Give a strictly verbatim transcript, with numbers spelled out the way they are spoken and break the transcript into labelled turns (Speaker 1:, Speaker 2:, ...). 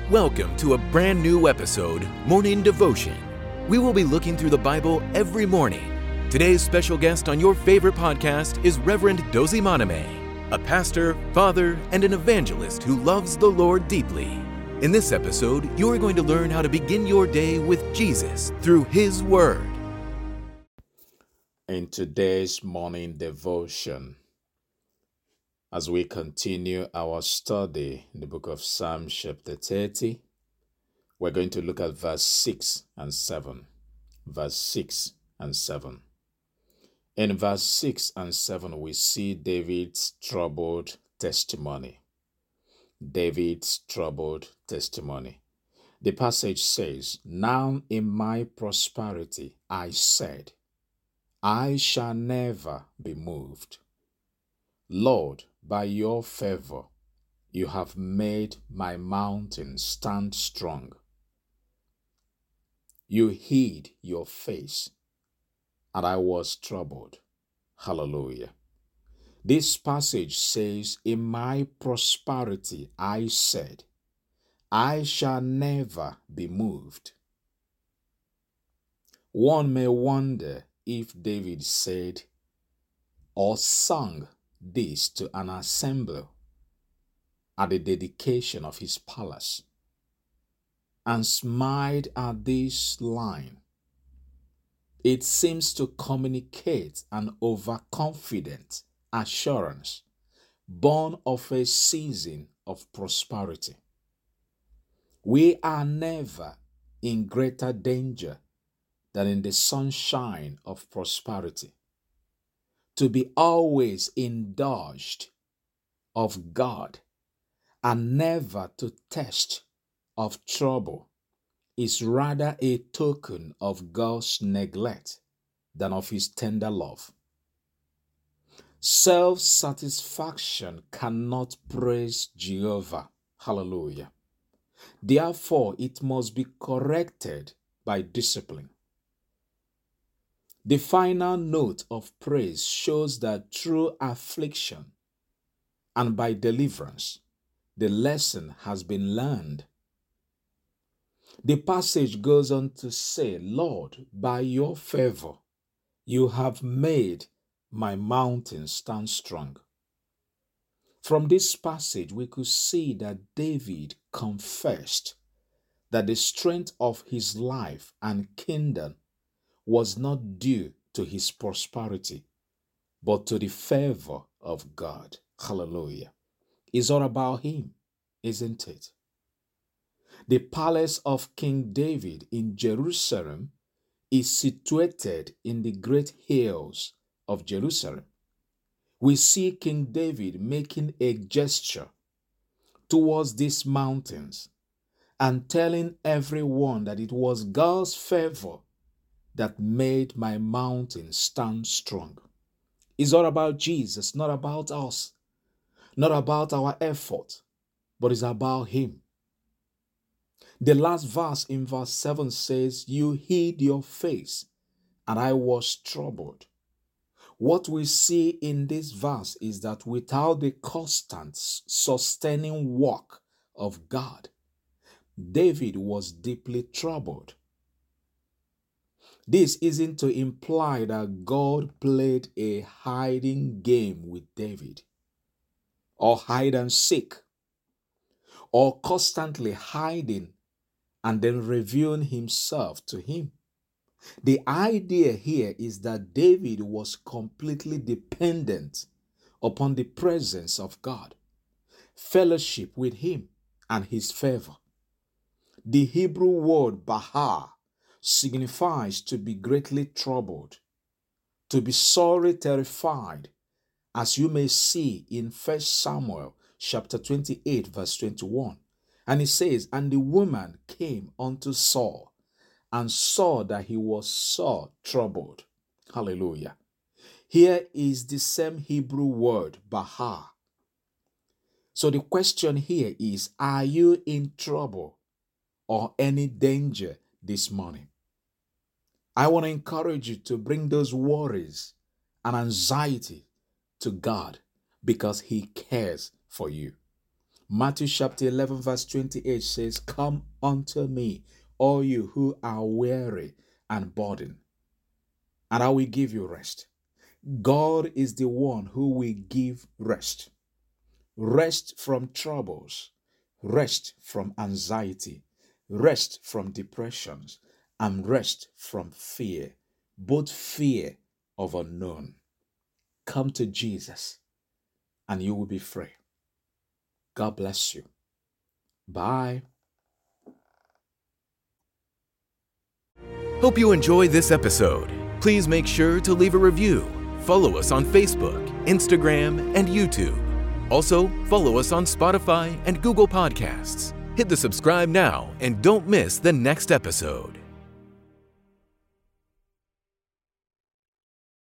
Speaker 1: Welcome to a brand new episode, Morning Devotion. We will be looking through the Bible every morning. Today's special guest on your favorite podcast is Reverend Dozie Monime, a pastor, father, and an evangelist who loves the Lord deeply. In this episode, you are going to learn how to begin your day with Jesus through His Word.
Speaker 2: In today's morning devotion, as we continue our study in the book of Psalm chapter thirty, we're going to look at verse six and seven. Verse six and seven. In verse six and seven, we see David's troubled testimony. David's troubled testimony. The passage says, "Now in my prosperity I said, I shall never be moved. Lord, by your favor, you have made my mountain stand strong. You hid your face, and I was troubled." Hallelujah. This passage says, "In my prosperity I said, I shall never be moved." One may wonder if David said or sung this to an assembly at the dedication of his palace and smiled at this line. It seems to communicate an overconfident assurance born of a season of prosperity. We are never in greater danger than in the sunshine of prosperity. To be always indulged of God and never to taste of trouble is rather a token of God's neglect than of His tender love. Self-satisfaction cannot praise Jehovah. Hallelujah. Therefore, it must be corrected by discipline. The final note of praise shows that through affliction and by deliverance, the lesson has been learned. The passage goes on to say, "Lord, by your favor, you have made my mountain stand strong." From this passage, we could see that David confessed that the strength of his life and kingdom was not due to his prosperity, but to the favor of God. Hallelujah. It's all about him, isn't it? The palace of King David in Jerusalem is situated in the great hills of Jerusalem. We see King David making a gesture towards these mountains and telling everyone that it was God's favor that made my mountain stand strong. It's all about Jesus, not about us, not about our effort, but it's about Him. The last verse in verse seven says, "You hid your face, and I was troubled." What we see in this verse is that without the constant, sustaining work of God, David was deeply troubled. This isn't to imply that God played a hiding game with David, or hide and seek, or constantly hiding and then revealing himself to him. The idea here is that David was completely dependent upon the presence of God, fellowship with Him, and His favor. The Hebrew word bahar signifies to be greatly troubled, to be sorely terrified, as you may see in First Samuel chapter twenty-eight, verse twenty-one. And it says, "And the woman came unto Saul, and saw that he was sore troubled." Hallelujah. Here is the same Hebrew word, bahar. So the question here is, are you in trouble or any danger this morning? I want to encourage you to bring those worries and anxiety to God because He cares for you. Matthew chapter eleven verse twenty-eight says, "Come unto me, all you who are weary and burdened, and I will give you rest." God is the one who will give rest. Rest from troubles, rest from anxiety, rest from depressions, and rest from fear, both fear of unknown. Come to Jesus and you will be free. God bless you. Bye.
Speaker 1: Hope you enjoyed this episode. Please make sure to leave a review. Follow us on Facebook, Instagram, and YouTube. Also, follow us on Spotify and Google Podcasts. Hit the subscribe now and don't miss the next episode.